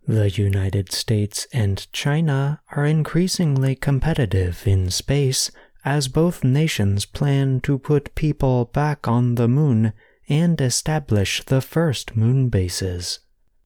The United States and China are increasingly competitive in space as both nations plan to put people back on the moon and establish the first moon bases.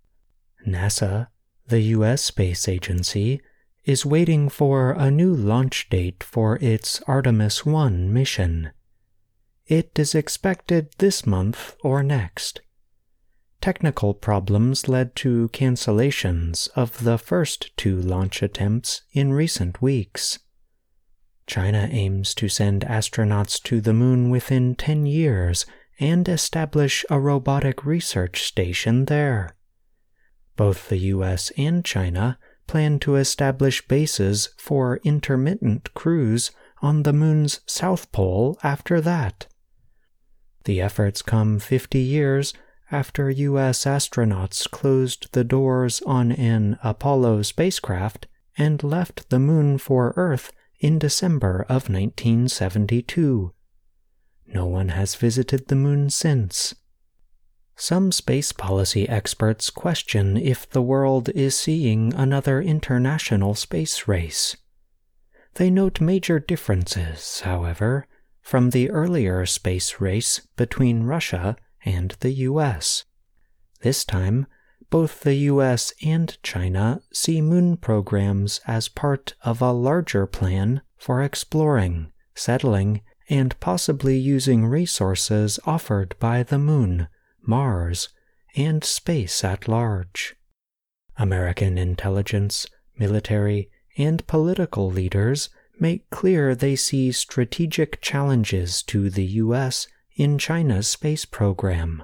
NASA, the U.S. space agency, is waiting for a new launch date for its Artemis 1 mission. It is expected this month or next. Technical problems led to cancellations of the first 2 launch attempts in recent weeks. China aims to send astronauts to the moon within 10 years and establish a robotic research station there. Both the U.S. and China plan to establish bases for intermittent crews on the moon's south pole after that. The efforts come 50 years after U.S. astronauts closed the doors on an Apollo spacecraft and left the moon for Earth in December of 1972. No one has visited the moon since. Some space policy experts question if the world is seeing another international space race. They note major differences, however, from the earlier space race between Russia and the U.S. This time, both the U.S. and China see moon programs as part of a larger plan for exploring, settling, and possibly using resources offered by the moon, Mars, and space at large. American intelligence, military, and political leaders make clear they see strategic challenges to the U.S. in China's space program.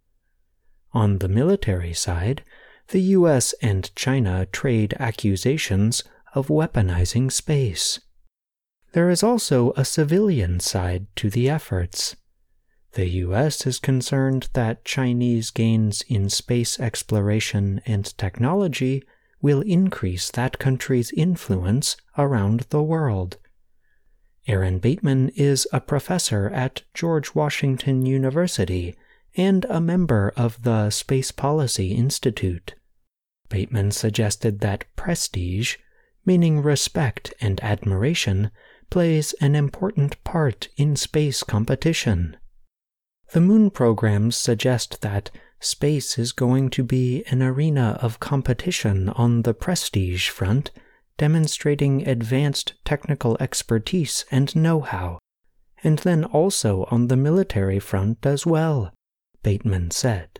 On the military side, the U.S. and China trade accusations of weaponizing space. There is also a civilian side to the efforts. The U.S. is concerned that Chinese gains in space exploration and technology will increase that country's influence around the world. Aaron Bateman is a professor at George Washington University and a member of the Space Policy Institute. Bateman suggested that prestige, meaning respect and admiration, plays an important part in space competition. The moon programs suggest that space is going to be an arena of competition on the prestige front, demonstrating advanced technical expertise and know-how, and then also on the military front as well, Bateman said.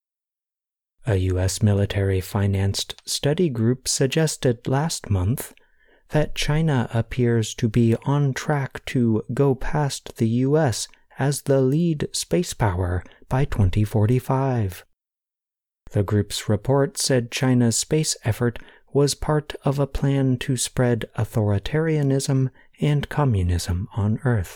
A U.S. military-financed study group suggested last month that China appears to be on track to go past the U.S. as the lead space power by 2045. The group's report said China's space effort was part of a plan to spread authoritarianism and communism on Earth.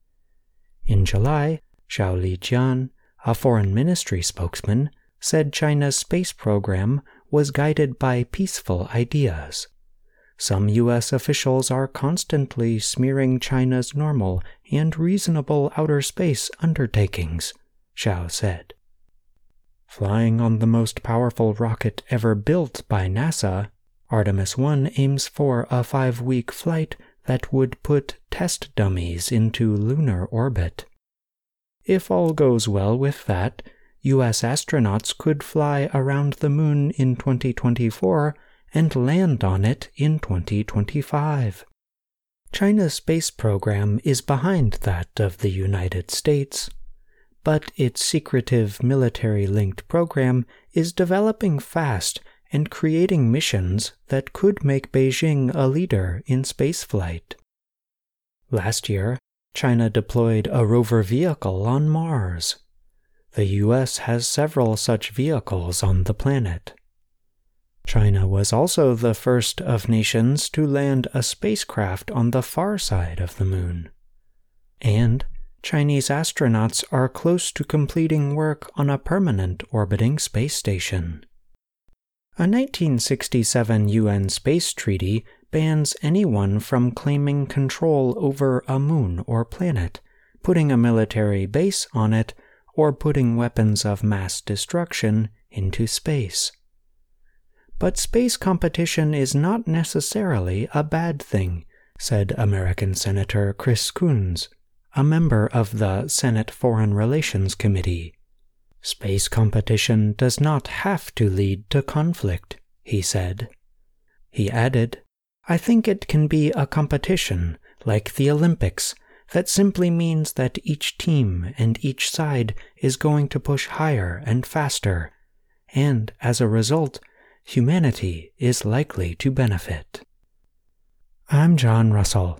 In July, Zhao Lijian, a foreign ministry spokesman, said China's space program was guided by peaceful ideas. Some U.S. officials are constantly smearing China's normal and reasonable outer space undertakings, Zhao said. Flying on the most powerful rocket ever built by NASA, Artemis 1 aims for a 5-week flight that would put test dummies into lunar orbit. If all goes well with that, U.S. astronauts could fly around the moon in 2024 and land on it in 2025. China's space program is behind that of the United States, but its secretive military-linked program is developing fast and creating missions that could make Beijing a leader in spaceflight. Last year, China deployed a rover vehicle on Mars. The U.S. has several such vehicles on the planet. China was also the first of nations to land a spacecraft on the far side of the moon. And Chinese astronauts are close to completing work on a permanent orbiting space station. A 1967 UN space treaty bans anyone from claiming control over a moon or planet, putting a military base on it, or putting weapons of mass destruction into space. But space competition is not necessarily a bad thing, said American Senator Chris Coons, a member of the Senate Foreign Relations Committee. Space competition does not have to lead to conflict, he said. He added, I think it can be a competition, like the Olympics, that simply means that each team and each side is going to push higher and faster, and as a result, humanity is likely to benefit. I'm John Russell.